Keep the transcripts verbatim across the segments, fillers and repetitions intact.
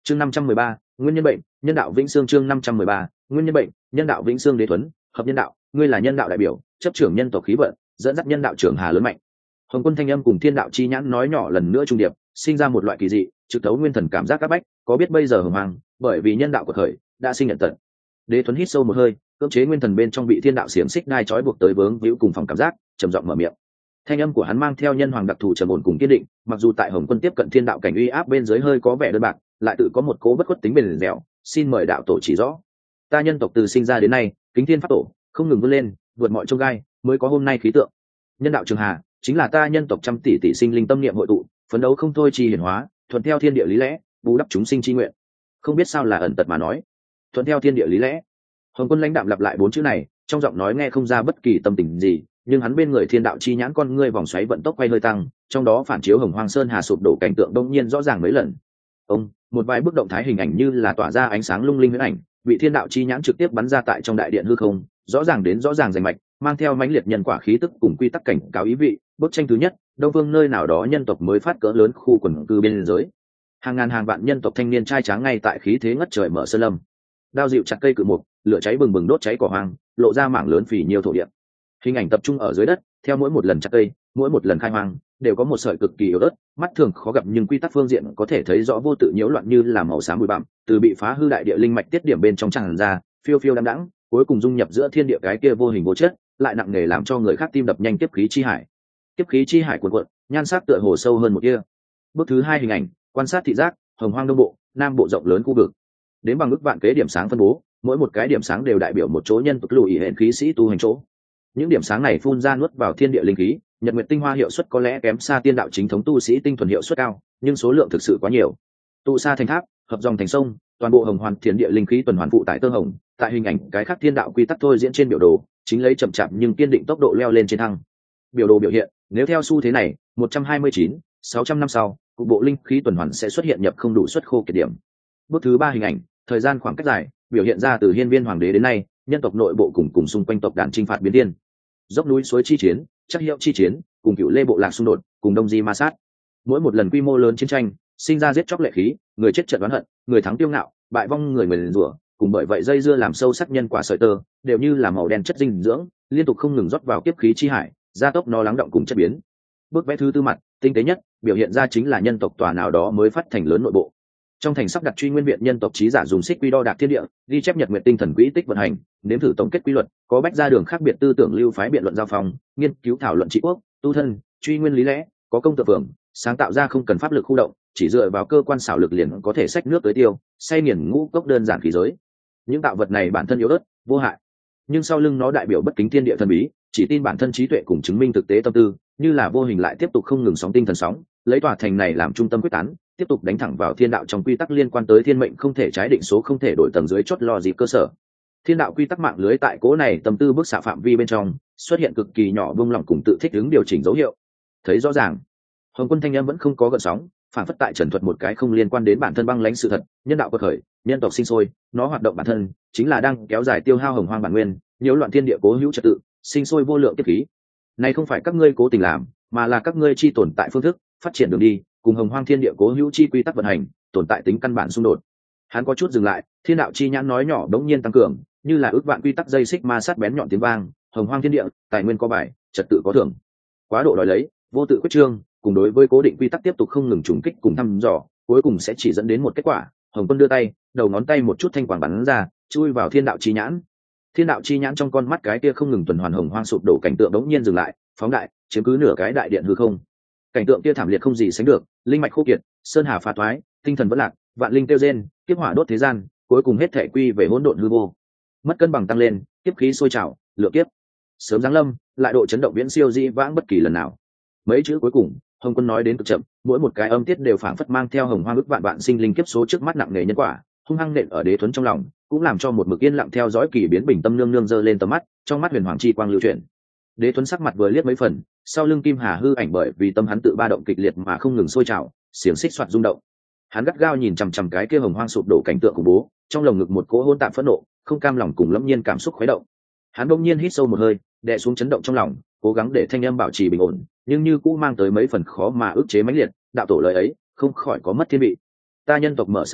chương năm trăm mười ba nguyên nhân bệnh nhân đạo vĩnh xương chương năm trăm mười ba nguyên nhân bệnh nhân đạo vĩnh xương đế thuấn hợp nhân đạo, ngươi là nhân đạo đại biểu, chấp trưởng nhân tộc khí vận, dẫn dắt nhân đạo trưởng hà lớn mạnh. Hồng Quân thanh âm cùng thiên đạo chi nhãn nói nhỏ lần nữa trung điệp, sinh ra một loại kỳ dị trực tấu nguyên thần cảm giác các bách. Có biết bây giờ hồng hoàng bởi vì nhân đạo của khởi đã sinh nhận tận. Đế thuấn hít sâu một hơi, cưỡng chế nguyên thần bên trong bị thiên đạo xiềng xích đai trói buộc tới vướng víu cùng phòng cảm giác, trầm giọng mở miệng. Thanh âm của hắn mang theo nhân hoàng đặc thù trầm ổn cùng kiên định, mặc dù tại Hồng Quân tiếp cận thiên đạo cảnh uy áp bên dưới hơi có vẻ đơn bạc, lại tự có một cố bất khuất tính bền dẻo. Xin mời đạo tổ chỉ rõ. Ta nhân tộc từ sinh ra đến nay, kính thiên pháp tổ, không ngừng vươn lên, vượt mọi chông gai, mới có hôm nay khí tượng. Nhân đạo trường hà chính là ta nhân tộc trăm tỷ tỷ sinh linh tâm niệm hội tụ, phấn đấu không thôi chi hiển hóa, thuận theo thiên địa lý lẽ, bù đắp chúng sinh chi nguyện. Không biết sao là ẩn tật mà nói, thuận theo thiên địa lý lẽ. Hồng Quân lãnh đạm lặp lại bốn chữ này, trong giọng nói nghe không ra bất kỳ tâm tình gì, nhưng hắn bên người thiên đạo chi nhãn con ngươi vòng xoáy vận tốc quay hơi tăng, trong đó phản chiếu Hồng Hoang Sơn hà sụp đổ cảnh tượng đông nhiên rõ ràng mấy lần. Ông, một vài bước động thái hình ảnh như là tỏa ra ánh sáng lung linh huyễn ảnh, bị thiên đạo chi nhãn trực tiếp bắn ra tại trong đại điện hư không, rõ ràng đến rõ ràng rành mạch, mang theo mãnh liệt nhân quả khí tức cùng quy tắc cảnh cáo ý vị. Bức tranh thứ nhất, đông phương nơi nào đó nhân tộc mới phát cỡ lớn khu quần cư biên giới, hàng ngàn hàng vạn nhân tộc thanh niên trai tráng ngay tại khí thế ngất trời mở sơn lâm, đao dịu chặt cây cự mục, lửa cháy bừng bừng đốt cháy cỏ hoang, lộ ra mảng lớn phì nhiêu thổ địa. Hình ảnh tập trung ở dưới đất, theo mỗi một lần chặt cây, mỗi một lần khai hoang, đều có một sợi cực kỳ yếu ớt, mắt thường khó gặp nhưng quy tắc phương diện có thể thấy rõ vô tự nhiễu loạn như là màu xám bụi bặm, từ bị phá hư đại địa linh mạch tiết điểm bên trong tràn ra, phiêu phiêu đãng đãng, cuối cùng dung nhập giữa thiên địa cái kia vô hình vô chất, lại nặng nề làm cho người khác tim đập nhanh. Tiếp khí chi hải, tiếp khí chi hải cuồn cuộn, nhan sắc tựa hồ sâu hơn một kia. Bước thứ hai hình ảnh, quan sát thị giác, Hồng Hoang đông bộ, nam bộ rộng lớn khu vực, đến bằng ức vạn kế điểm sáng phân bố, mỗi một cái điểm sáng đều đại biểu một chỗ nhân tộc lùi hẹn khí sĩ tu hành chỗ. Những điểm sáng này phun ra nuốt vào thiên địa linh khí, nhật nguyệt tinh hoa hiệu suất có lẽ kém xa tiên đạo chính thống tu sĩ tinh thuần hiệu suất cao, nhưng số lượng thực sự quá nhiều. Tụ sa thành tháp, hợp dòng thành sông, toàn bộ hồng hoàn thiên địa linh khí tuần hoàn phụ tại tơ hồng, tại hình ảnh cái khác thiên đạo quy tắc thôi diễn trên biểu đồ, chính lấy chậm chạp nhưng kiên định tốc độ leo lên trên thăng. Biểu đồ biểu hiện, nếu theo xu thế này, một trăm hai mươi chín, sáu trăm năm sau, cục bộ linh khí tuần hoàn sẽ xuất hiện nhập không đủ suất khô kiệt điểm. Bước thứ ba hình ảnh, thời gian khoảng cách dài, biểu hiện ra từ hiên viên hoàng đế đến nay, nhân tộc nội bộ cùng cùng xung quanh tộc đàn chinh phạt biến thiên, dốc núi suối chi chiến, chắc hiệu chi chiến, cùng cựu lê bộ lạc xung đột, cùng đông di ma sát. Mỗi một lần quy mô lớn chiến tranh, sinh ra giết chóc lệ khí, người chết trận oán hận, người thắng tiêu ngạo, bại vong người người rủa, cùng bởi vậy dây dưa làm sâu sắc nhân quả sợi tơ, đều như là màu đen chất dinh dưỡng, liên tục không ngừng rót vào kiếp khí chi hải, gia tốc nó lắng động cùng chất biến. Bước vẽ thứ tư mặt, tinh tế nhất, biểu hiện ra chính là nhân tộc tòa nào đó mới phát thành lớn nội bộ. Trong thành sắp đặt truy nguyên viện nhân tộc trí giả dùng xích quy đo đạc thiên địa, ghi chép nhật nguyện tinh thần quỹ tích vận hành, nếm thử tổng kết quy luật, có bách ra đường khác biệt tư tưởng lưu phái biện luận giao phong, nghiên cứu thảo luận trị quốc, tu thân, truy nguyên lý lẽ, có công tự phường, sáng tạo ra không cần pháp lực khu động, chỉ dựa vào cơ quan xảo lực liền có thể xách nước tới tiêu, say nghiền ngũ cốc đơn giản khí giới. Những tạo vật này bản thân yếu ớt, vô hại, nhưng sau lưng nó đại biểu bất kính thiên địa thần bí, chỉ tin bản thân trí tuệ cùng chứng minh thực tế tâm tư, như là vô hình lại tiếp tục không ngừng sóng tinh thần sóng, lấy tòa thành này làm trung tâm quyết tán, tiếp tục đánh thẳng vào thiên đạo trong quy tắc liên quan tới thiên mệnh không thể trái định số không thể đổi tầng dưới chốt lo gì cơ sở. Thiên đạo quy tắc mạng lưới tại cố này tâm tư bức xạ phạm vi bên trong xuất hiện cực kỳ nhỏ bông lỏng cùng tự thích ứng điều chỉnh dấu hiệu. Thấy rõ ràng, Hồng Quân thanh âm vẫn không có gợn sóng, phản phất tại trần thuật một cái không liên quan đến bản thân băng lãnh sự thật, nhân đạo quật khởi, nhân tộc sinh sôi, nó hoạt động bản thân chính là đang kéo dài tiêu hao hồng hoang bản nguyên, nhiễu loạn thiên địa cố hữu trật tự, sinh sôi vô lượng kiếp khí. Này không phải các ngươi cố tình làm, mà là các ngươi chi tồn tại phương thức, phát triển đường đi, cùng hồng hoang thiên địa cố hữu chi quy tắc vận hành, tồn tại tính căn bản xung đột. Hắn có chút dừng lại, thiên đạo chi nhãn nói nhỏ đống nhiên tăng cường, như là ước vạn quy tắc dây xích ma sát bén nhọn tiếng vang, hồng hoang thiên địa, tài nguyên có bài, trật tự có thưởng. Quá độ đòi lấy, vô tự quyết trương, cùng đối với cố định quy tắc tiếp tục không ngừng trùng kích cùng thăm dò, cuối cùng sẽ chỉ dẫn đến một kết quả. Hồng Quân đưa tay, đầu ngón tay một chút thanh quang bắn ra, chui vào thiên đạo chi nhãn. Thiên đạo chi nhãn trong con mắt cái kia không ngừng tuần hoàn hồng hoang sụp đổ cảnh tượng đống nhiên dừng lại, phóng đại, chiếm cứ nửa cái đại điện hư không. Cảnh tượng kia thảm liệt không gì sánh được, linh mạch khô kiệt, sơn hà phá thoái, tinh thần vỡ lạc, vạn linh tiêu rên, kiếp hỏa đốt thế gian, cuối cùng hết thể quy về hỗn độn hư vô. Mất cân bằng tăng lên, kiếp khí sôi trào, lửa kiếp sớm giáng lâm, lại độ chấn động viễn siêu dĩ vãng bất kỳ lần nào. Mấy chữ cuối cùng, Hồng Quân nói đến cực chậm, mỗi một cái âm tiết đều phảng phất mang theo hồng hoang ức vạn vạn sinh linh kiếp số trước mắt nặng nề nhân quả, hung hăng nện ở Đế Thuấn trong lòng, cũng làm cho một mực yên lặng theo dõi kỳ biến bình tâm nương nương giơ lên tầm mắt, trong mắt huyền hoàng chi quang lưu chuyển. Đế Thuấn sắc mặt vừa liếc mấy phần, sau lưng kim hà hư ảnh bởi vì tâm hắn tự ba động kịch liệt mà không ngừng sôi trào, xiềng xích soạt rung động. Hắn gắt gao nhìn chằm chằm cái kia hồng hoang sụp đổ cảnh tượng khủng bố, trong lồng ngực một cỗ hỗn tạp phẫn nộ, không cam lòng cùng lâm nhiên cảm xúc khuấy động. Hắn bỗng nhiên hít sâu một hơi, đè xuống chấn động trong lòng, cố gắng để thanh âm bảo trì bình ổn, nhưng như cũ mang tới mấy phần khó mà ức chế mãnh liệt. Đạo tổ lời ấy không khỏi có mất thiên vị. Ta nhân tộc mở sơn lâm,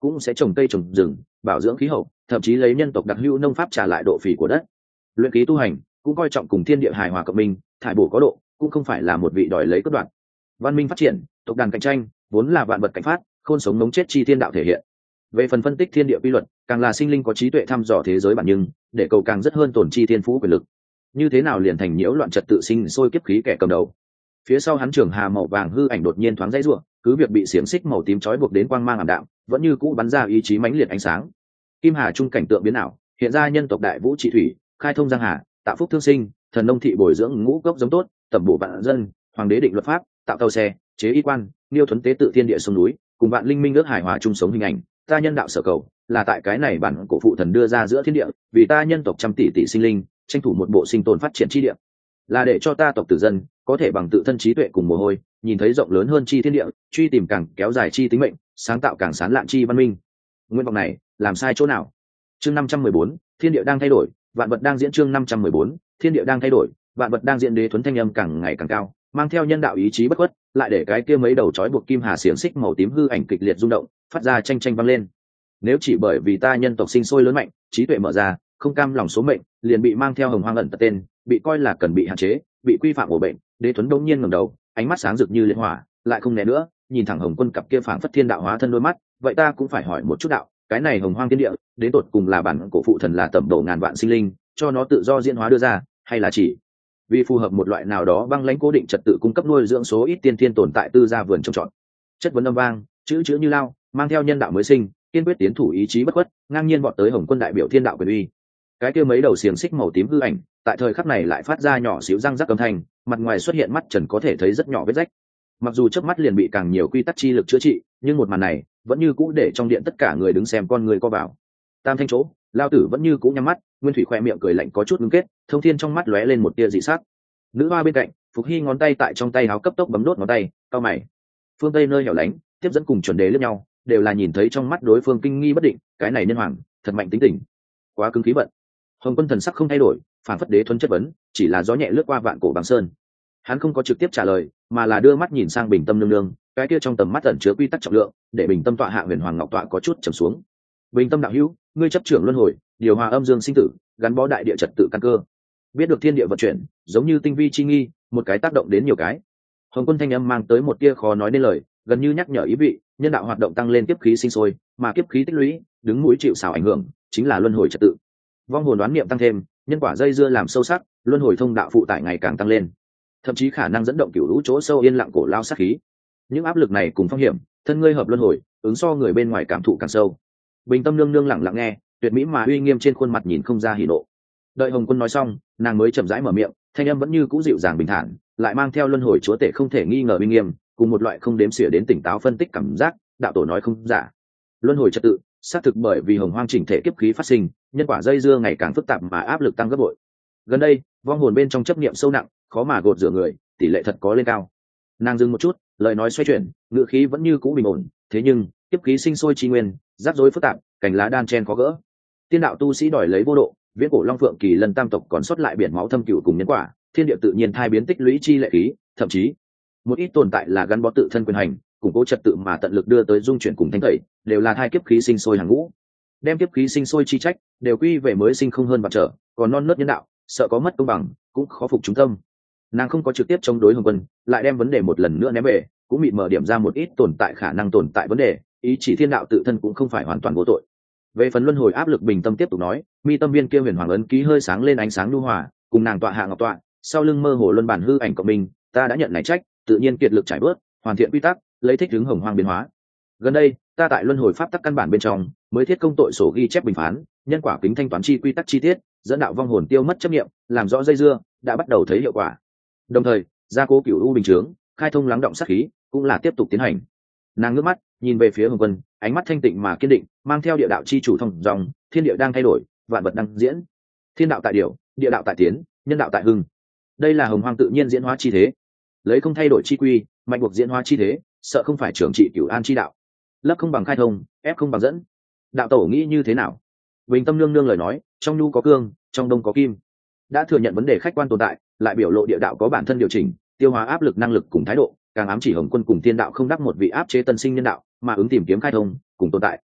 cũng sẽ trồng cây trồng rừng, bảo dưỡng khí hậu, thậm chí lấy nhân tộc đặc hữu nông pháp trả lại độ phì của đất. Luyện khí tu hành cũng coi trọng cùng thiên địa hài hòa cộng minh, thải bổ có độ, cũng không phải là một vị đòi lấy cướp đoạt. Văn minh phát triển, tộc đàn cạnh tranh, vốn là vạn vật cảnh phát, khôn sống nóng chết chi thiên đạo thể hiện. Về phần phân tích thiên địa quy luật, càng là sinh linh có trí tuệ thăm dò thế giới bản nhưng, để cầu càng rất hơn tổn chi thiên phú quyền lực. Như thế nào liền thành nhiễu loạn trật tự sinh sôi kiếp khí kẻ cầm đầu. Phía sau hắn trường hà màu vàng hư ảnh đột nhiên thoáng dãy rủa, cứ việc bị xiềng xích màu tím trói buộc đến quang mang ảm đạm, vẫn như cũ bắn ra ý chí mãnh liệt ánh sáng. Kim hà trung cảnh tượng biến ảo, hiện ra nhân tộc đại vũ trị thủy, khai thông giang hà, tạo phúc thương sinh, thần nông thị bồi dưỡng ngũ cốc giống tốt, tẩm bổ vạn dân, hoàng đế định luật pháp, tạo tàu xe, chế y quan, niêu thuấn tế tự thiên địa sông núi, cùng vạn linh minh ước hài hòa chung sống hình ảnh. Ta nhân đạo sở cầu là tại cái này bản cổ phụ thần đưa ra giữa thiên địa, vì ta nhân tộc trăm tỷ tỷ sinh linh tranh thủ một bộ sinh tồn phát triển chi địa, là để cho ta tộc tử dân có thể bằng tự thân trí tuệ cùng mồ hôi nhìn thấy rộng lớn hơn chi thiên địa, truy tìm càng kéo dài chi tính mệnh, sáng tạo càng sán lạn chi văn minh. Nguyện vọng này làm sai chỗ nào? Chương năm trăm mười bốn, thiên địa đang thay đổi, vạn vật đang diễn. Chương năm trăm mười bốn, thiên địa đang thay đổi, vạn vật đang diễn. Đế Thuấn thanh âm càng ngày càng cao, mang theo nhân đạo ý chí bất khuất, lại để cái kia mấy đầu trói buộc kim hà xiềng xích màu tím hư ảnh kịch liệt rung động, phát ra tranh tranh vang lên. Nếu chỉ bởi vì ta nhân tộc sinh sôi lớn mạnh, trí tuệ mở ra, không cam lòng số mệnh, liền bị mang theo hồng hoang ẩn tật tên, bị coi là cần bị hạn chế, bị quy phạm ổ bệnh. Đế Thuấn đống nhiên ngẩng đầu, ánh mắt sáng rực như liệt hỏa, lại không né nữa, nhìn thẳng Hồng Quân cặp kia phảng phất thiên đạo hóa thân đôi mắt. Vậy ta cũng phải hỏi một chút đạo, cái này hồng hoang thiên địa, đến tột cùng là bản cổ phụ thần là tẩm độ ngàn vạn sinh linh, cho nó tự do diễn hóa đưa ra, hay là chỉ vì phù hợp một loại nào đó băng lãnh cố định trật tự cung cấp nuôi dưỡng số ít tiên thiên tồn tại tư gia vườn trồng trọt? Chất vấn âm vang, chữ chữ như lao, mang theo nhân đạo mới sinh, kiên quyết tiến thủ ý chí bất khuất, ngang nhiên bọn tới Hồng Quân đại biểu thiên đạo quyền uy. Cái kia mấy đầu xiềng xích màu tím hư ảnh, tại thời khắc này lại phát ra nhỏ xíu răng rắc âm thanh, mặt ngoài xuất hiện mắt trần có thể thấy rất nhỏ vết rách. Mặc dù chớp mắt liền bị càng nhiều quy tắc chi lực chữa trị, nhưng một màn này vẫn như cũ để trong điện tất cả người đứng xem con người co vào. Tam thanh chỗ, lao tử vẫn như cũ nhắm mắt, Nguyên Thủy khoe miệng cười lạnh có chút ngưng kết, Thông Thiên trong mắt lóe lên một tia dị sắc. Nữ hoa bên cạnh, Phục Hy ngón tay tại trong tay áo cấp tốc bấm đốt ngón tay, cau mày. Phương Tây nơi hẻo lánh, tiếp dẫn cùng chuẩn đế liếc nhau, đều là nhìn thấy trong mắt đối phương kinh nghi bất định, cái này nhân hoàng thật mạnh tính tình, quá cứng khí bận. Hồng Quân thần sắc không thay đổi, phản phất Đế Thuấn chất vấn, chỉ là gió nhẹ lướt qua vạn cổ băng sơn. Hắn không có trực tiếp trả lời, mà là đưa mắt nhìn sang Bình Tâm nương nương, cái kia trong tầm mắt ẩn chứa quy tắc trọng lượng, để Bình Tâm tọa hạ huyền hoàng ngọc tọa có chút trầm xuống. Bình Tâm đạo hữu, ngươi chấp trưởng luân hồi, điều hòa âm dương sinh tử, gắn bó đại địa trật tự căn cơ, biết được thiên địa vận chuyển, giống như tinh vi chi nghi, một cái tác động đến nhiều cái. Hồng Quân thanh âm mang tới một tia khó nói nên lời, gần như nhắc nhở ý vị, nhân đạo hoạt động tăng lên kiếp khí sinh sôi, mà kiếp khí tích lũy, đứng mũi chịu sào ảnh hưởng, chính là luân hồi trật tự. Vong hồn đoán niệm tăng thêm, nhân quả dây dưa làm sâu sắc, luân hồi thông đạo phụ tải ngày càng tăng lên, thậm chí khả năng dẫn động cửu lũ chỗ sâu yên lặng cổ lao sát khí. Những áp lực này cùng phong hiểm, thân ngươi hợp luân hồi, ứng so người bên ngoài cảm thụ càng sâu. Bình Tâm nương nương lặng lặng nghe, tuyệt mỹ mà uy nghiêm trên khuôn mặt nhìn không ra hỉ nộ. Đợi Hồng Quân nói xong, nàng mới chậm rãi mở miệng, thanh âm vẫn như cũ dịu dàng bình thản, lại mang theo luân hồi chúa tể không thể nghi ngờ uy nghiêm, cùng một loại không đếm xỉa đến tỉnh táo phân tích cảm giác. Đạo tổ nói không giả, luân hồi trật tự xác thực bởi vì hồng hoang chỉnh thể kiếp khí phát sinh, nhân quả dây dưa ngày càng phức tạp mà áp lực tăng gấp bội. Gần đây vong hồn bên trong chấp niệm sâu nặng, khó mà gột rửa người, tỷ lệ thật có lên cao. Nàng dừng một chút, lời nói xoay chuyển, ngữ khí vẫn như cũ bình ổn, thế nhưng kiếp khí sinh sôi chi nguyên, rắc rối phức tạp, cành lá đan chen khó gỡ. Tiên đạo tu sĩ đòi lấy vô độ, viễn cổ long phượng kỳ lân tam tộc còn sót lại biển máu thâm cửu cùng nhân quả, thiên địa tự nhiên thai biến tích lũy chi lệ khí, thậm chí một ít tồn tại là gắn bó tự thân quyền hành, củng cố trật tự mà tận lực đưa tới dung chuyển cùng thanh tẩy, đều là thai kiếp khí sinh sôi hàng ngũ. Đem kiếp khí sinh sôi chi trách đều quy về mới sinh không hơn bạc trở, còn non nớt nhân đạo sợ có mất công bằng, cũng khó phục chúng tâm. Nàng không có trực tiếp chống đối Hồng Quân, lại đem vấn đề một lần nữa ném về, cũng mịt mờ điểm ra một ít tồn tại khả năng tồn tại vấn đề, ý chỉ thiên đạo tự thân cũng không phải hoàn toàn vô tội. Về phần luân hồi áp lực, Bình Tâm tiếp tục nói, mi tâm viên kia huyền hoàng ấn ký hơi sáng lên ánh sáng nhu hòa, cùng nàng tọa hạ ngọc tọa, sau lưng mơ hồ luân bản hư ảnh của mình, ta đã nhận này trách, tự nhiên kiệt lực trải bớt, hoàn thiện quy tắc, lấy thích ứng hồng hoang biến hóa. Gần đây ta tại luân hồi pháp tắc căn bản bên trong mới thiết công tội sổ ghi chép bình phán, nhân quả kính thanh toán chi quy tắc chi tiết, dẫn đạo vong hồn tiêu mất chấp niệm, làm rõ dây dưa, đã bắt đầu thấy hiệu quả. Đồng thời gia cố cửu u bình chướng, khai thông lắng động sát khí, cũng là tiếp tục tiến hành. Nàng ngước mắt nhìn về phía Hồng Quân, ánh mắt thanh tịnh mà kiên định, mang theo địa đạo chi chủ thông dòng, thiên địa đang thay đổi, vạn vật đang diễn, thiên đạo tại điều, địa đạo tại tiến, nhân đạo tại hưng. Đây là hồng hoang tự nhiên diễn hóa chi thế, lấy không thay đổi chi quy, mạnh buộc diễn hóa chi thế, sợ không phải trưởng trị cửu an chi đạo, lấp không bằng khai thông, ép không bằng dẫn. Đạo tổ nghĩ như thế nào? Bình Tâm nương nương lời nói, trong nhu có cương, trong đông có kim, đã thừa nhận vấn đề khách quan tồn tại, lại biểu lộ địa đạo có bản thân điều chỉnh, tiêu hóa áp lực năng lực cùng thái độ, càng ám chỉ Hồng Quân cùng thiên đạo không đắc một vị áp chế tân sinh nhân đạo, mà ứng tìm kiếm khai thông cùng tồn tại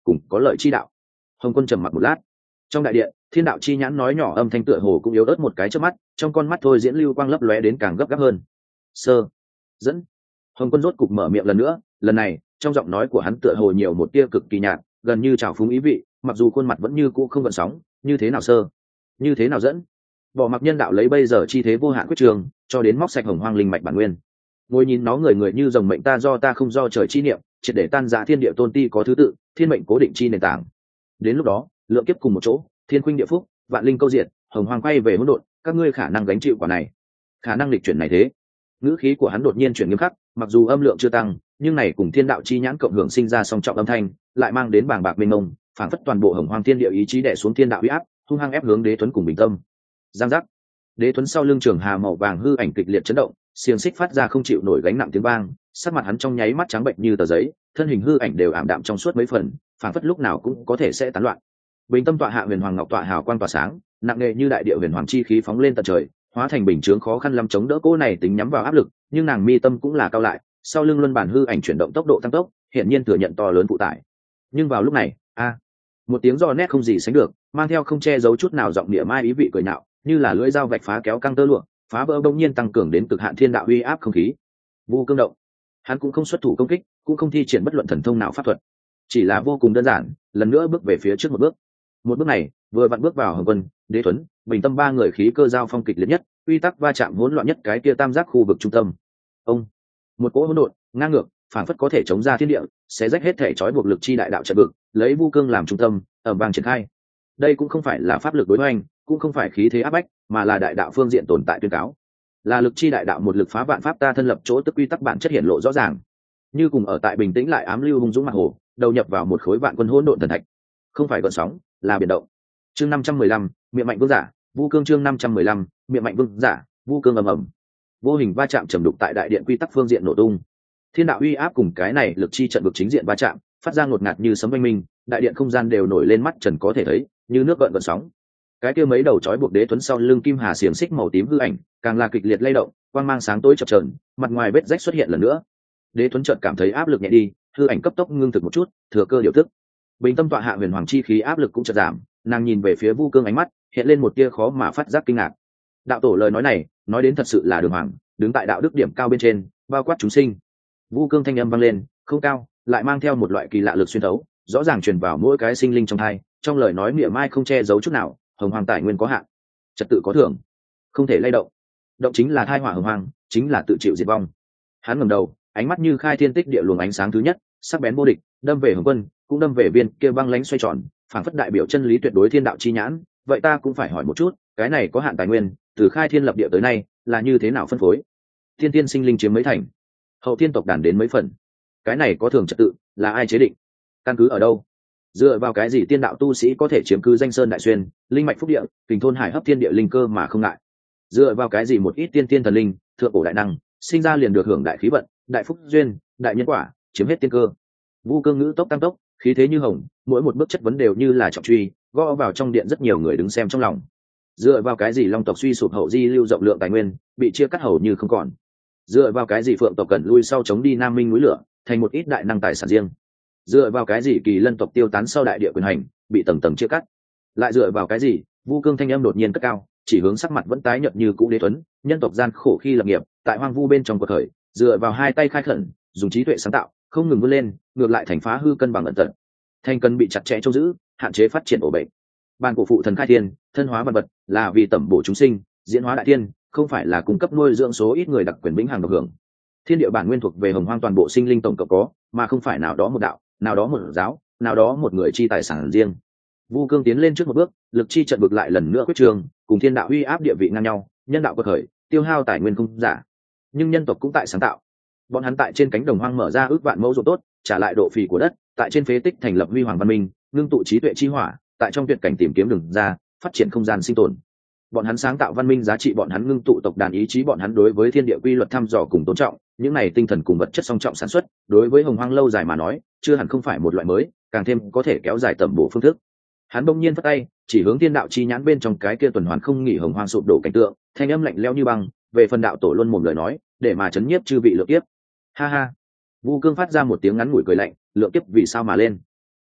cùng có lợi chi đạo. Hồng Quân trầm mặc một lát. Trong đại điện, thiên đạo chi nhãn nói nhỏ âm thanh tựa hồ cũng yếu ớt một cái trước mắt, trong con mắt thôi diễn lưu quang lấp lóe đến càng gấp gáp hơn. Sơ dẫn. Hồng Quân rốt cục mở miệng lần nữa, lần này trong giọng nói của hắn tựa hồ nhiều một tia cực kỳ nhạt, gần như trào phúng ý vị, mặc dù khuôn mặt vẫn như cũ không gợn sóng. Như thế nào sơ, như thế nào dẫn? Bỏ mặc nhân đạo lấy bây giờ chi thế vô hạn quyết trường, cho đến móc sạch hồng hoang linh mạch bản nguyên. Ngồi nhìn nó người người như rồng mệnh ta do ta không do trời chi niệm, triệt để tan rã thiên địa tôn ti có thứ tự, thiên mệnh cố định chi nền tảng. Đến lúc đó, lượng kiếp cùng một chỗ, thiên khuynh địa phúc, vạn linh câu diệt, hồng hoang quay về hỗn độn, các ngươi khả năng gánh chịu quả này, khả năng lịch chuyển này thế. Ngữ khí của hắn đột nhiên chuyển nghiêm khắc, mặc dù âm lượng chưa tăng, nhưng này cùng thiên đạo chi nhãn cộng hưởng sinh ra song trọng âm thanh, lại mang đến bàng bạc mênh mông, phản phất toàn bộ hồng hoang thiên địa ý chí đè xuống thiên đạo uy áp, hung hăng ép hướng Đế Tuấn cùng Bình Tâm. Giang giác. Đế Tuấn sau lưng trường hà màu vàng hư ảnh kịch liệt chấn động, xiềng xích phát ra không chịu nổi gánh nặng tiếng vang, sắc mặt hắn trong nháy mắt trắng bệnh như tờ giấy, thân hình hư ảnh đều ảm đạm trong suốt mấy phần, phản phất lúc nào cũng có thể sẽ tán loạn. Bình Tâm tọa hạ huyền hoàng ngọc tọa hào quang tỏa sáng, nặng nề như đại địa huyền hoàng chi khí phóng lên tận trời, hóa thành bình chướng khó khăn lắm chống đỡ cỗ này tính nhắm vào áp lực, nhưng nàng mi tâm cũng là cao lại, sau lưng luân bản hư ảnh chuyển động tốc độ tăng tốc, hiện nhiên thừa nhận to lớn phụ tải. Nhưng vào lúc này, a, một tiếng giò nét không gì sánh được, mang theo không che giấu chút nào giọng địa mai ý vị cười nhạo, như là lưỡi dao vạch phá kéo căng tơ lụa, phá vỡ bỗng nhiên tăng cường đến cực hạn thiên đạo uy áp không khí. Vu Cương động, hắn cũng không xuất thủ công kích, cũng không thi triển bất luận thần thông nào pháp thuật, chỉ là vô cùng đơn giản, lần nữa bước về phía trước một bước. Một bước này, vừa vặn bước vào Hồng Quân, Đế Tuấn, Bình Tâm ba người khí cơ giao phong kịch liệt nhất, uy tắc va chạm hỗn loạn nhất cái kia tam giác khu vực trung tâm. Ông, một cỗ hỗn độn, ngang ngược, phản phất có thể chống ra thiên địa, sẽ rách hết thể trói buộc lực chi đại đạo trận vực, lấy Vu Cương làm trung tâm, ầm vang triển khai. Đây cũng không phải là pháp lực đối hoành, cũng không phải khí thế áp bách, mà là đại đạo phương diện tồn tại tuyên cáo. Là lực chi đại đạo một lực phá vạn pháp ta thân lập chỗ tức quy tắc bản chất hiển lộ rõ ràng. Như cùng ở tại bình tĩnh lại ám lưu hung dũng mặt hồ, đầu nhập vào một khối vạn quân hỗn độn thần thạch. Không phải gợn sóng, là biển động. Chương năm trăm mười lăm, miệng mạnh vương giả, Vu Cương chương năm trăm mười lăm, miệng mạnh vương giả, Vu Cương ầm ầm. Vô hình va chạm trầm đục tại đại điện quy tắc phương diện nổ tung. Thiên đạo uy áp cùng cái này lực chi trận vực chính diện va chạm, phát ra ngột ngạt như sấm oanh minh, đại điện không gian đều nổi lên mắt trần có thể thấy, như nước gợn gợn sóng. Cái kia mấy đầu trói buộc Đế Tuấn sau lưng kim hà xiềng xích màu tím hư ảnh, càng là kịch liệt lay động, quang mang sáng tối chập chờn, mặt ngoài vết rách xuất hiện lần nữa. Đế Tuấn chợt cảm thấy áp lực nhẹ đi, hư ảnh cấp tốc ngưng thực một chút, thừa cơ điều tức. Bình Tâm tọa hạ huyền hoàng chi khí áp lực cũng chợt giảm, nàng nhìn về phía Vu Cương ánh mắt hiện lên một tia khó mà phát giác kinh ngạc. Đạo tổ lời nói này, nói đến thật sự là đường hoàng, đứng tại đạo đức điểm cao bên trên, bao quát chúng sinh. Vu Cương thanh âm vang lên, không cao, lại mang theo một loại kỳ lạ lực xuyên thấu, rõ ràng truyền vào mỗi cái sinh linh trong hai, trong lời nói mỉa mai không che giấu chút nào, hồng hoàng tài nguyên có hạn, trật tự có thưởng, không thể lay động. Động chính là thai hỏa hồng hoàng, chính là tự chịu diệt vong. Hắn ngẩng đầu, ánh mắt như khai thiên tích địa luồng ánh sáng thứ nhất, sắc bén vô địch, đâm về Hồng Quân, cũng đâm về viên kia băng lãnh xoay tròn, phảng phất đại biểu chân lý tuyệt đối thiên đạo chi nhãn. Vậy ta cũng phải hỏi một chút, cái này có hạn tài nguyên, từ khai thiên lập địa tới nay, là như thế nào phân phối? Thiên tiên sinh linh chiếm mấy thành, hậu thiên tộc đàn đến mấy phần? Cái này có thường trật tự, là ai chế định? Căn cứ ở đâu? Dựa vào cái gì tiên đạo tu sĩ có thể chiếm cứ danh sơn đại xuyên, linh mạch phúc địa, kình thôn hải hấp thiên địa linh cơ mà không ngại? Dựa vào cái gì một ít tiên tiên thần linh, thượng cổ đại năng, sinh ra liền được hưởng đại khí vận, đại phúc duyên, đại nhân quả, chiếm hết tiên cơ? Vu Cương ngữ tốc tăng tốc, khí thế như hồng, mỗi một bước chất vấn đều như là trọng truy, gõ vào trong điện rất nhiều người đứng xem trong lòng. Dựa vào cái gì long tộc suy sụp hậu di lưu rộng lượng tài nguyên, bị chia cắt hầu như không còn? Dựa vào cái gì phượng tộc cần lui sau chống đi nam minh núi lửa, thành một ít đại năng tài sản riêng? Dựa vào cái gì kỳ lân tộc tiêu tán sau đại địa quyền hành, bị tầng tầng chia cắt? Lại dựa vào cái gì? Vu Cương thanh âm đột nhiên cất cao, chỉ hướng sắc mặt vẫn tái nhợt như cũ Đế Tuấn, nhân tộc gian khổ khi lập nghiệp, tại hoang vu bên trong cuộc khởi, dựa vào hai tay khai khẩn, dùng trí tuệ sáng tạo, không ngừng vươn lên, ngược lại thành phá hư cân bằng ẩn tật. Thanh cân bị chặt chẽ trông giữ, hạn chế phát triển ổ bệnh. Ban cổ phụ thần khai thiên, thân hóa văn vật, là vì tẩm bổ chúng sinh, diễn hóa đại tiên, không phải là cung cấp nuôi dưỡng số ít người đặc quyền vĩnh hằng độc hưởng. Thiên địa bản nguyên thuộc về hồng hoang toàn bộ sinh linh tổng cộng có, mà không phải nào đó một đạo, nào đó một giáo, nào đó một người chi tài sản riêng. Vu Cương tiến lên trước một bước, lực chi trận vực lại lần nữa quyết trường, cùng thiên đạo uy áp địa vị ngang nhau, nhân đạo quật khởi, tiêu hao tài nguyên không giả. Nhưng nhân tộc cũng tại sáng tạo. Bọn hắn tại trên cánh đồng hoang mở ra ước vạn mẫu ruộng tốt, trả lại độ phì của đất, tại trên phế tích thành lập huy hoàng văn minh, ngưng tụ trí tuệ chi hỏa, tại trong tuyệt cảnh tìm kiếm đường ra, phát triển không gian sinh tồn. Bọn hắn sáng tạo văn minh giá trị, bọn hắn ngưng tụ tộc đàn ý chí, bọn hắn đối với thiên địa quy luật thăm dò cùng tôn trọng, những này tinh thần cùng vật chất song trọng sản xuất, đối với hồng hoang lâu dài mà nói, chưa hẳn không phải một loại mới, càng thêm có thể kéo dài tầm bổ phương thức. Hắn bỗng nhiên phất tay, chỉ hướng thiên đạo chi nhãn bên trong cái kia tuần hoàn không nghỉ hồng hoang sụp đổ cảnh tượng, thanh âm lạnh lẽo như băng, về phần đạo tổ luôn mồm lời nói, để mà chấn nhiếp chư vị lượng kiếp. Ha ha. Vu Cương phát ra một tiếng ngắn ngủi cười lạnh, lượng kiếp vì sao mà lên?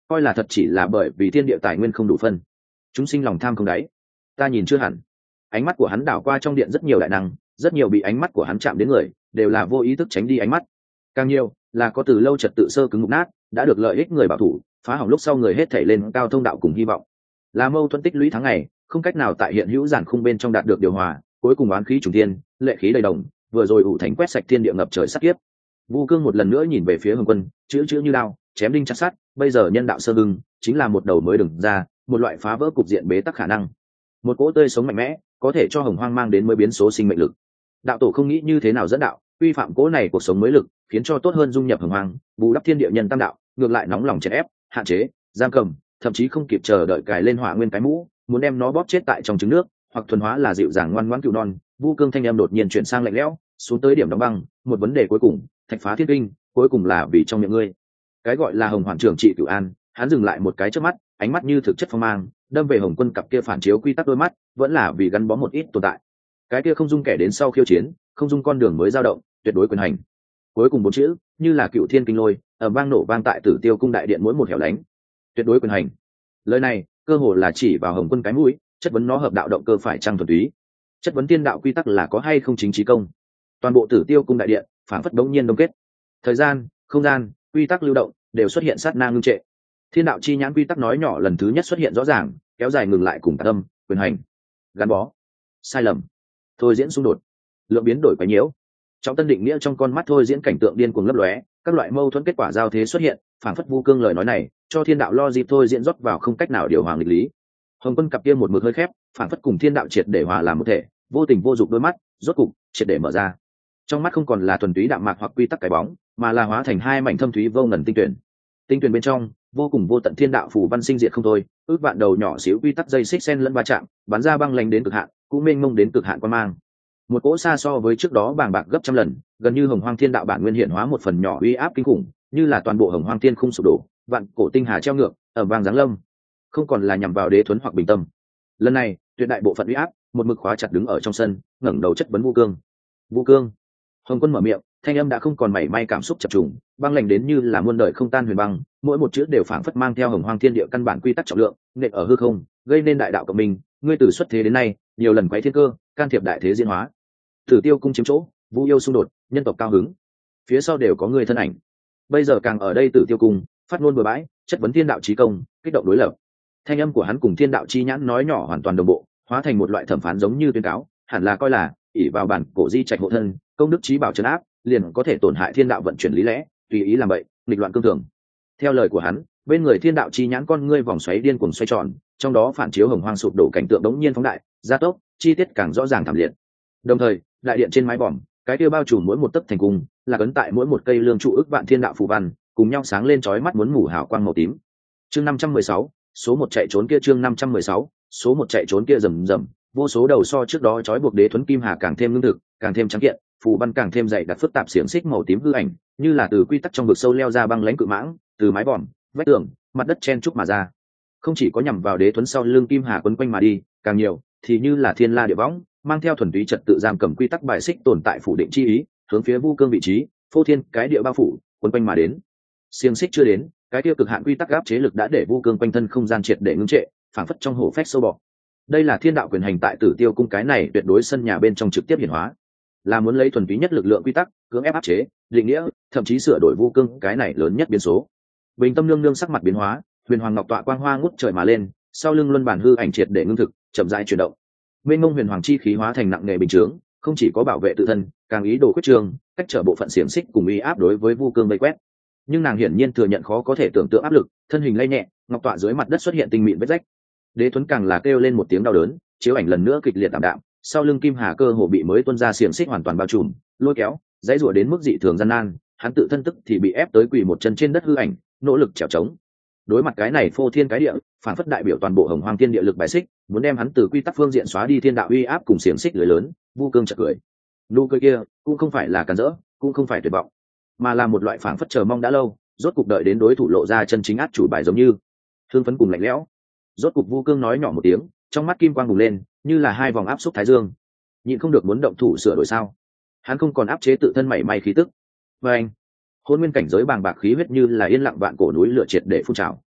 coi là thật chỉ là bởi vì thiên địa tài nguyên không đủ phân, chúng sinh lòng tham không đáy. Ta nhìn chưa hẳn. Ánh mắt của hắn đảo qua trong điện rất nhiều đại năng, rất nhiều bị ánh mắt của hắn chạm đến người đều là vô ý thức tránh đi ánh mắt, càng nhiều là có từ lâu trật tự sơ cứng mục nát, đã được lợi ích người bảo thủ phá hỏng lúc sau người hết thảy lên cao thông đạo cùng hy vọng, là mâu thuẫn tích lũy tháng ngày không cách nào tại hiện hữu giản khung bên trong đạt được điều hòa, cuối cùng oán khí trùng thiên, lệ khí đầy đồng, vừa rồi ủ thành quét sạch thiên địa ngập trời sát kiếp. Vu Cương một lần nữa nhìn về phía Hồng Quân, chữ chữ như đao, chém đinh chặt sắt, bây giờ nhân đạo sơ hưng chính là một đầu mới đừng ra, một loại phá vỡ cục diện bế tắc khả năng, một cỗ tươi sống mạnh mẽ có thể cho Hồng Hoang mang đến mới biến số sinh mệnh lực. Đạo tổ không nghĩ như thế nào dẫn đạo, quy phạm cỗ này cuộc sống mới lực, khiến cho tốt hơn dung nhập Hồng Hoang, bù đắp thiên địa nhân tam đạo, ngược lại nóng lòng chèn ép, hạn chế, giam cầm, thậm chí không kịp chờ đợi cài lên hỏa nguyên cái mũ, muốn đem nó bóp chết tại trong trứng nước, hoặc thuần hóa là dịu dàng ngoan ngoãn cừu non. Vu Cương thanh em đột nhiên chuyển sang lạnh lẽo, xuống tới điểm đóng băng, một vấn đề cuối cùng, thạch phá thiên kinh, cuối cùng là vì trong miệng ngươi. Cái gọi là Hồng Hoàn trưởng trị cửu an, hắn dừng lại một cái trước mắt, ánh mắt như thực chất phong mang, đâm về Hồng Quân cặp kia phản chiếu quy tắc đôi mắt, vẫn là vì gắn bó một ít tồn tại. Cái kia không dung kẻ đến sau khiêu chiến, không dung con đường mới dao động, tuyệt đối quyền hành. Cuối cùng bốn chữ, như là cựu thiên kinh lôi, ở vang nổ vang tại Tử Tiêu cung đại điện mỗi một hẻo lánh. Tuyệt đối quyền hành. Lời này, cơ hồ là chỉ vào Hồng Quân cái mũi, chất vấn nó hợp đạo động cơ phải chăng thuần túy, chất vấn tiên đạo quy tắc là có hay không chính trí công. Toàn bộ Tử Tiêu cung đại điện phản phất đống nhiên đông kết, thời gian, không gian, quy tắc lưu động đều xuất hiện sát na ngưng trệ. Thiên đạo chi nhãn quy tắc nói nhỏ lần thứ nhất xuất hiện rõ ràng, kéo dài ngừng lại cùng tạc âm, quyền hành, gắn bó, sai lầm, thôi diễn xung đột, lượng biến đổi quấy nhiễu. Trong tân định nghĩa trong con mắt thôi diễn cảnh tượng điên cuồng lấp lóe, các loại mâu thuẫn kết quả giao thế xuất hiện, phản phất Vu Cương lời nói này cho thiên đạo lo dịp thôi diễn rót vào không cách nào điều hòa nghịch lý. Hồng Quân cặp kia một mực hơi khép, phản phất cùng thiên đạo triệt để hòa làm một thể, vô tình vô dục đôi mắt rốt cục triệt để mở ra. Trong mắt không còn là thuần túy đạm mạc hoặc quy tắc cái bóng, mà là hóa thành hai mảnh thâm thúy vô ngần tinh tuyển. Tinh tuyển bên trong vô cùng vô tận thiên đạo phù văn sinh diệt không thôi, ước vạn đầu nhỏ xíu quy tắc dây xích sen lẫn va chạm, bắn ra băng lạnh đến cực hạn, cũng mênh mông đến cực hạn quan mang. Một cỗ xa so với trước đó bàng bạc gấp trăm lần, gần như Hồng Hoang thiên đạo bản nguyên hiện hóa một phần nhỏ uy áp kinh khủng, như là toàn bộ Hồng Hoang thiên khung sụp đổ, vạn cổ tinh hà treo ngược, ở vang giáng lâm, không còn là nhằm vào đế thuấn hoặc bình tâm. Lần này, tuyệt đại bộ phận uy áp, một mực khóa chặt đứng ở trong sân, ngẩng đầu chất vấn Vu Cương. Vu Cương. Hồng Quân mở miệng, thanh âm đã không còn mảy may cảm xúc chập trùng, băng lạnh đến như là muôn đời không tan huyền băng, mỗi một chữ đều phảng phất mang theo Hồng Hoang thiên địa căn bản quy tắc trọng lượng, nện ở hư không, gây nên đại đạo cộng minh. Ngươi từ xuất thế đến nay, nhiều lần quấy thiên cơ, can thiệp đại thế diễn hóa. Tử Tiêu cung chiếm chỗ, Vu yêu xung đột, nhân tộc cao hứng, phía sau đều có ngươi thân ảnh. Bây giờ càng ở đây Tử Tiêu cung, phát ngôn bừa bãi, chất vấn thiên đạo chí công, kích động đối lập. Thanh âm của hắn cùng thiên đạo chi nhãn nói nhỏ hoàn toàn đồng bộ, hóa thành một loại thẩm phán giống như tuyên cáo, hẳn là coi là ỷ vào bản cổ di trạch hộ thân, công đức trí bảo trấn áp, liền có thể tổn hại thiên đạo vận chuyển lý lẽ, tùy ý làm bậy, nghịch loạn cương thường. Theo lời của hắn, bên người thiên đạo chi nhãn con ngươi vòng xoáy điên cuồng xoay tròn, trong đó phản chiếu Hồng Hoang sụp đổ cảnh tượng đống nhiên phóng đại, gia tốc, chi tiết càng rõ ràng thảm liệt. Đồng thời, đại điện trên mái vòm, cái kia bao trùm mỗi một tấc thành cung, là cấn tại mỗi một cây lương trụ ức vạn thiên đạo phù văn, cùng nhau sáng lên chói mắt muốn ngủ hào quang màu tím. Chương năm trăm mười sáu, số một chạy trốn kia chương năm trăm mười sáu, số một chạy trốn kia rầm rầm, vô số đầu so trước đó trói buộc đế thuấn kim hà càng thêm lương thực, càng thêm trắng kiện, phù văn càng thêm dày đặc phức tạp xiềng xích màu tím hư ảnh, như là từ quy tắc trong vực sâu leo ra băng lãnh cự mãng, từ mái vòm, vách tường, mặt đất chen trúc mà ra. Không chỉ có nhằm vào đế thuấn sau lưng kim hà quấn quanh mà đi, càng nhiều thì như là thiên la địa võng, mang theo thuần túy trật tự giam cầm quy tắc bài xích tồn tại phủ định chi ý, hướng phía Vu Cương vị trí, phô thiên cái địa bao phủ, quấn quanh mà đến. Xiềng xích chưa đến, cái tiêu cực hạn quy tắc áp chế lực đã để Vu Cương quanh thân không gian triệt để ngưng trệ, phảng phất trong hổ phách sâu bọ. Đây là thiên đạo quyền hành tại Tử Tiêu cung cái này tuyệt đối sân nhà bên trong trực tiếp hiển hóa, là muốn lấy thuần túy nhất lực lượng quy tắc cưỡng ép áp chế, định nghĩa, thậm chí sửa đổi Vu Cương cái này lớn nhất biến số. Bình tâm nương nương sắc mặt biến hóa, huyền hoàng ngọc tọa quang hoa ngút trời mà lên, sau lưng luân bản hư ảnh triệt để ngưng thực, chậm rãi chuyển động. Mênh mông huyền hoàng chi khí hóa thành nặng nề bình chướng, không chỉ có bảo vệ tự thân, càng ý đồ quyết trường, cách trở bộ phận xiềng xích cùng uy áp đối với Vu Cương vây quét. Nhưng nàng hiển nhiên thừa nhận khó có thể tưởng tượng áp lực, thân hình lay nhẹ, ngọc tọa dưới mặt đất xuất hiện tinh mịn vết rách. Đế Tuấn càng là kêu lên một tiếng đau đớn, chiếu ảnh lần nữa kịch liệt tạm đạm, sau lưng kim hà cơ hồ bị mới tuôn ra xiềng xích hoàn toàn bao trùm, lôi kéo, dãy rủa đến mức dị thường gian nan, hắn tự thân tức thì bị ép tới quỳ một chân trên đất hư ảnh, nỗ lực trèo trống. Đối mặt cái này phô thiên cái địa, phản phất đại biểu toàn bộ Hồng Hoang thiên địa lực bài xích, muốn đem hắn từ quy tắc phương diện xóa đi thiên đạo uy áp cùng xiềng xích lưới lớn, Vu Cương chợt cười. Nụ cười kia cũng không phải là cản rỡ, cũng không phải tuyệt vọng, mà là một loại phảng phất chờ mong đã lâu, rốt cục đợi đến đối thủ lộ ra chân chính át chủ bài giống như thương phấn cùng lạnh lẽo. Rốt cục Vu Cương nói nhỏ một tiếng, trong mắt kim quang bùng lên, như là hai vòng áp xúc thái dương. Nhịn không được muốn động thủ sửa đổi sao? Hắn không còn áp chế tự thân mảy may khí tức. Và anh, hôn nguyên cảnh giới bàng bạc khí huyết như là yên lặng vạn cổ núi lửa triệt để phun trào.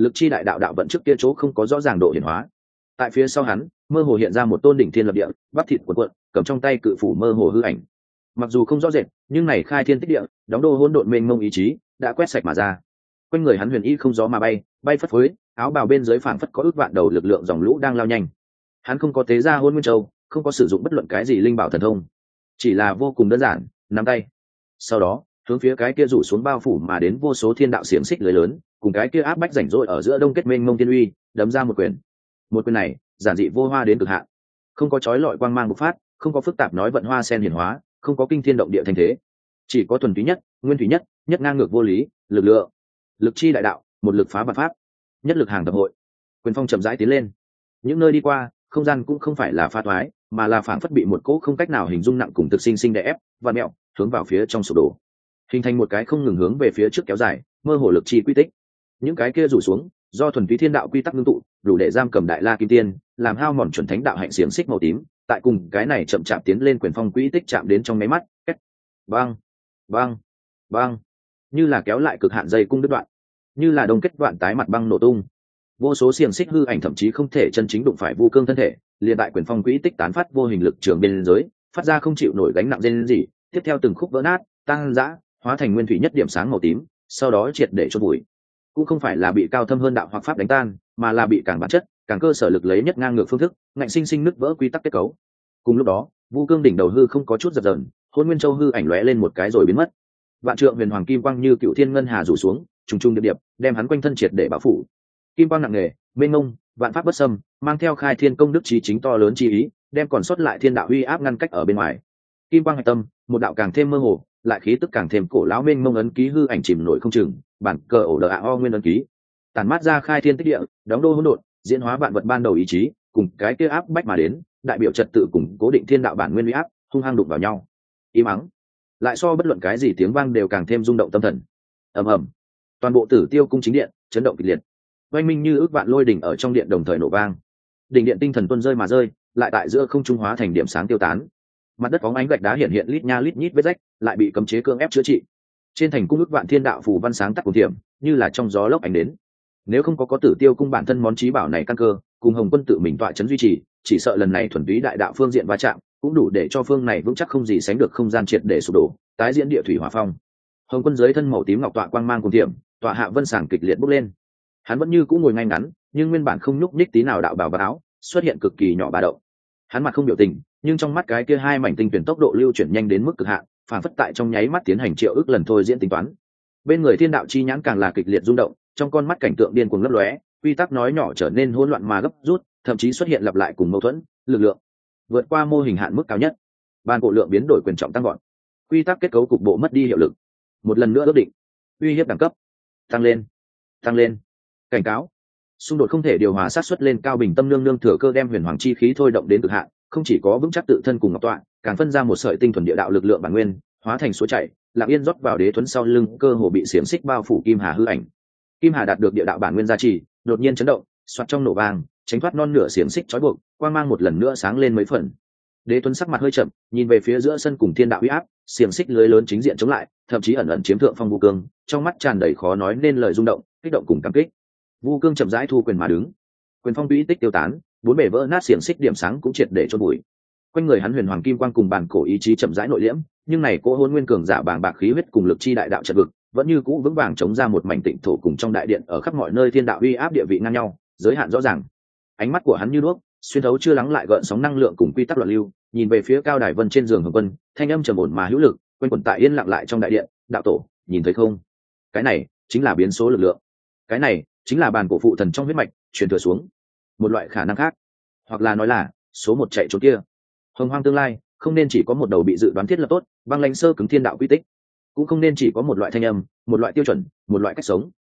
lực chi đại đạo đạo vận trước kia chỗ không có rõ ràng độ hiển hóa. Tại phía sau hắn mơ hồ hiện ra một tôn đỉnh thiên lập địa, bắp thịt cuộn cuộn, cầm trong tay cự phủ mơ hồ hư ảnh. Mặc dù không rõ rệt, nhưng này khai thiên tích địa, đóng đô hỗn độn mênh mông ý chí đã quét sạch mà ra. Quanh người hắn huyền y không gió mà bay, bay phất phới, áo bào bên dưới phảng phất có ước vạn đầu lực lượng dòng lũ đang lao nhanh. Hắn không có tế ra hôn nguyên châu, không có sử dụng bất luận cái gì linh bảo thần thông, chỉ là vô cùng đơn giản, nắm tay. Sau đó hướng phía cái kia rủ xuống bao phủ mà đến vô số thiên đạo xiềng xích lưới lớn, cùng cái kia áp bách rảnh rỗi ở giữa đông kết mênh mông thiên uy, đấm ra một quyền. Một quyền này giản dị vô hoa đến cực hạn, không có chói lọi quang mang bộc phát, không có phức tạp nói vận hoa sen hiển hóa, không có kinh thiên động địa thành thế, chỉ có thuần túy nhất, nguyên thủy nhất, nhất ngang ngược vô lý, lực lượng, lực chi đại đạo, một lực phá vạn pháp, nhất lực hàng tập hội. Quyền phong chậm rãi tiến lên, những nơi đi qua, không gian cũng không phải là pha thoái, mà là phảng phất bị một cỗ không cách nào hình dung nặng cùng thực sinh sinh đè ép, và mẹo, hướng vào phía trong sụp đổ, hình thành một cái không ngừng hướng về phía trước kéo dài, mơ hồ lực chi quy tích. Những cái kia rủ xuống, do thuần túy thiên đạo quy tắc ngưng tụ, đủ để giam cầm đại la kim tiên, làm hao mòn chuẩn thánh đạo hạnh xiềng xích màu tím, tại cùng cái này chậm chạp tiến lên quyền phong quỹ tích chạm đến trong máy mắt, cách, băng, băng, băng, như là kéo lại cực hạn dây cung đứt đoạn, như là đông kết đoạn tái mặt băng nổ tung. Vô số xiềng xích hư ảnh thậm chí không thể chân chính đụng phải Vu Cương thân thể, liền tại quyền phong quỹ tích tán phát vô hình lực trường bên dưới, phát ra không chịu nổi gánh nặng rên rỉ, tiếp theo từng khúc vỡ nát, tăng dã, hóa thành nguyên thủy nhất điểm sáng màu tím, sau đó triệt để chôn vùi. Cũng không phải là bị cao thâm hơn đạo hoặc pháp đánh tan, mà là bị càng bản chất, càng cơ sở lực lấy nhất ngang ngược phương thức, ngạnh sinh sinh nứt vỡ quy tắc kết cấu. Cùng lúc đó, Vu Cương đỉnh đầu hư không có chút dập dờn, Hỗn Nguyên Châu hư ảnh lóe lên một cái rồi biến mất. Vạn trượng huyền hoàng kim quang như cựu thiên ngân hà rủ xuống, trùng trùng điệp điệp, đem hắn quanh thân triệt để bao phủ. Kim quang nặng nề, mênh mông, vạn pháp bất xâm, mang theo khai thiên công đức chí chính to lớn chi ý, đem còn sót lại thiên đạo uy áp ngăn cách ở bên ngoài. Kim quang hạch tâm, một đạo càng thêm mơ hồ, lại khí tức càng thêm cổ lão mênh mông ấn ký hư ảnh chìm nổi không chừng, bản cờ ổ đờ ạ o nguyên ấn ký, tản mát ra khai thiên tích địa, đóng đô hỗn độn, diễn hóa vạn vật ban đầu ý chí, cùng cái kia áp bách mà đến, đại biểu trật tự cùng cố định thiên đạo bản nguyên uy áp, hung hăng đụng vào nhau. Im ắng, lại so bất luận cái gì tiếng vang đều càng thêm rung động tâm thần. Ầm ầm, toàn bộ Tử Tiêu cung chính điện chấn động kịch liệt, oanh minh như ước vạn lôi đỉnh ở trong điện đồng thời nổ vang. Đỉnh điện tinh thần tuôn rơi mà rơi, lại tại giữa không trung hóa thành điểm sáng tiêu tán. Mặt đất bóng ánh gạch đá hiện hiện lít nha lít nhít vết rách, lại bị cấm chế cưỡng ép chữa trị. Trên thành cung ước vạn thiên đạo phù văn sáng tắt cùng tiệm, như là trong gió lốc ánh đến. Nếu không có có Tử Tiêu cung bản thân món chí bảo này căn cơ, cùng Hồng Quân tự mình tọa chấn duy trì, chỉ sợ lần này thuần túy đại đạo phương diện va chạm, cũng đủ để cho phương này vững chắc không gì sánh được không gian triệt để sụp đổ, tái diễn địa thủy hỏa phong. Hồng Quân dưới thân màu tím ngọc tọa quang mang cùng tiệm, tọa hạ vân sàng kịch liệt bốc lên. Hắn vẫn như cũ ngồi ngay ngắn, nhưng nguyên bản không nhúc nhích tí nào đạo bào và áo xuất hiện cực kỳ nhỏ ba động. Hắn mặt không biểu tình, nhưng trong mắt cái kia hai mảnh tinh tuyển tốc độ lưu chuyển nhanh đến mức cực hạn, phản phất tại trong nháy mắt tiến hành triệu ước lần thôi diễn tính toán. Bên người thiên đạo chi nhãn càng là kịch liệt rung động, trong con mắt cảnh tượng điên cuồng lấp lóe, quy tắc nói nhỏ trở nên hỗn loạn mà gấp rút, thậm chí xuất hiện lặp lại cùng mâu thuẫn, lực lượng vượt qua mô hình hạn mức cao nhất, ban bộ lượng biến đổi quyền trọng tăng gọn, quy tắc kết cấu cục bộ mất đi hiệu lực. Một lần nữa ước định, uy hiếp đẳng cấp tăng lên, tăng lên, cảnh cáo, xung đột không thể điều hòa sát xuất lên cao. Bình tâm nương nương thừa cơ đem huyền hoàng chi khí thôi động đến cực hạn, không chỉ có vững chắc tự thân cùng ngọc tọa, càng phân ra một sợi tinh thuần địa đạo lực lượng bản nguyên, hóa thành suối chảy, lặng yên rót vào đế thuẫn sau lưng, cơ hồ bị xiềng xích bao phủ kim hà hư ảnh. Kim hà đạt được địa đạo bản nguyên gia trì, đột nhiên chấn động, xoạt trong nổ vàng, tránh thoát non nửa xiềng xích trói buộc, quang mang một lần nữa sáng lên mấy phần. Đế tuấn sắc mặt hơi chậm, nhìn về phía giữa sân cùng thiên đạo uy áp, xiềng xích lưới lớn chính diện chống lại, thậm chí ẩn ẩn chiếm thượng phong Vu Cương, trong mắt tràn đầy khó nói nên lời rung động, kích động cùng cảm kích. Vu Cương chậm rãi thu quyền mà đứng, quyền phong uy tích tiêu tán, bốn bề vỡ nát xiềng xích điểm sáng cũng triệt để chôn bụi. Quanh người hắn huyền hoàng kim quang cùng bản cổ ý chí chậm rãi nội liễm, nhưng này cỗ hôn nguyên cường giả bàng bạc khí huyết cùng lực chi đại đạo trận vực, vẫn như cũ vững vàng chống ra một mảnh tịnh thổ, cùng trong đại điện ở khắp mọi nơi thiên đạo uy áp địa vị ngang nhau, giới hạn rõ ràng. Ánh mắt của hắn như đuốc, xuyên thấu chưa lắng lại gợn sóng năng lượng cùng quy tắc luận lưu, nhìn về phía cao đài vân trên giường Hồng Quân, thanh âm trầm ổn mà hữu lực, quanh quẩn tại yên lặng lại trong đại điện. Đạo tổ, nhìn thấy không? Cái này chính là biến số lực lượng. Cái này chính là bàn cổ phụ thần trong huyết mạch truyền thừa xuống một loại khả năng khác, hoặc là nói là số một chạy trốn kia. Hồng hoang tương lai không nên chỉ có một đầu bị dự đoán thiết lập tốt, băng lãnh sơ cứng thiên đạo quy tích, cũng không nên chỉ có một loại thanh âm, một loại tiêu chuẩn, một loại cách sống.